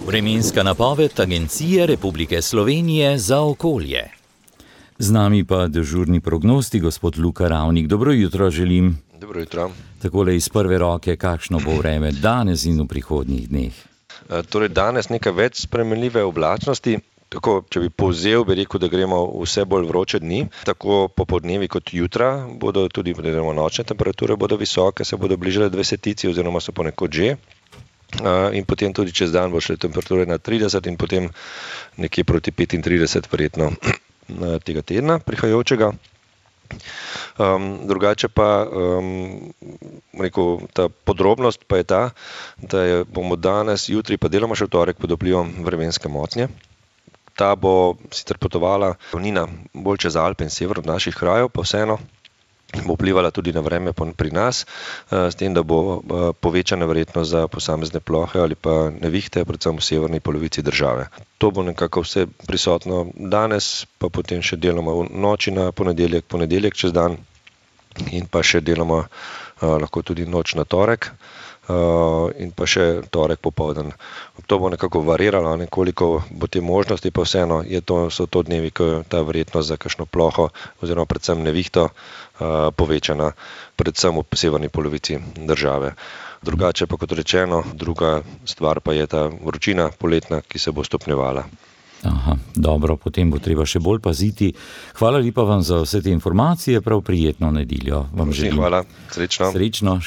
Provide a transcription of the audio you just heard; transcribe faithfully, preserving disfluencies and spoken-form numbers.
Vremenska napoved Agencije Republike Slovenije za okolje. Z nami pa dežurni prognosti, gospod Luka Ravnik. Dobro jutro želim. Dobro jutro. Takole iz prve roke, kakšno bo vreme danes in v prihodnjih dneh? Torej danes nekaj več spremenljive oblačnosti. Tako, če bi povzel, bi rekel, da gremo vse bolj vroče dni. Tako popodnevi kot jutra bodo tudi nočne temperature bodo visoke, se bodo bližale dvajsetici oziroma so ponekod že. In potem tudi čez dan bo šle temperature na trideset in potem nekje proti petintrideset verjetno tega tedna prihajajočega. Um, drugače pa um, rekel, ta podrobnost pa je ta, da je, bomo danes, jutri pa deloma še v torek pod vplivom vremenske motnje. Ta bo sicer potovala ravnina bolj čez Alpe in sever od naših krajev, pa vseeno bo vplivala tudi na vreme pri nas, s tem, da bo povečana verjetnost za posamezne plohe ali pa nevihte, predvsem v severni polovici države. To bo nekako vse prisotno danes, pa potem še deloma v noči na ponedeljek, ponedeljek čez dan in pa še deloma lahko tudi noč na torek. Uh, in pa še torek popoldan. To bo nekako variralo, nekoliko bo te možnosti, pa vseeno je to, so to dnevi, ko je ta verjetnost za kakšno ploho oziroma predvsem nevihto uh, povečana, predvsem v severni polovici države. Drugače pa kot rečeno, druga stvar pa je ta vročina poletna, ki se bo stopnjevala. Aha, dobro, potem bo treba še bolj paziti. Hvala lepa vam za vse te informacije, prav prijetno nedeljo vam želim. Hvala, srečno. Srečno.